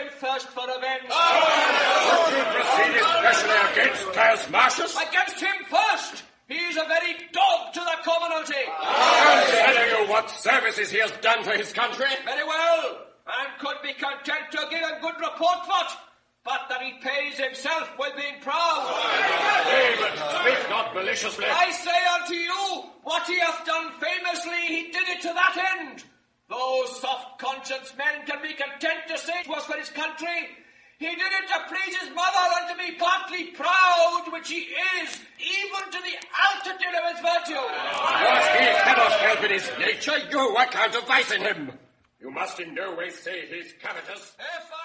him first for revenge. Would you proceed especially against Caius Marcius? Against him first! He's a very dog to the commonalty. I'm telling you what services he has done for his country. Very well, and could be content to give a good report for it, but that he pays himself with being proud. David, speak not maliciously. I say unto you, what he hath done famously, he did it to that end. Those soft-conscience men can be content to say it was for his country. He did it to please his mother and to be partly proud, which he is, even to the altitude of his virtue. What he cannot help in his nature, you account of vice in him. You must in no way say he's covetous. If I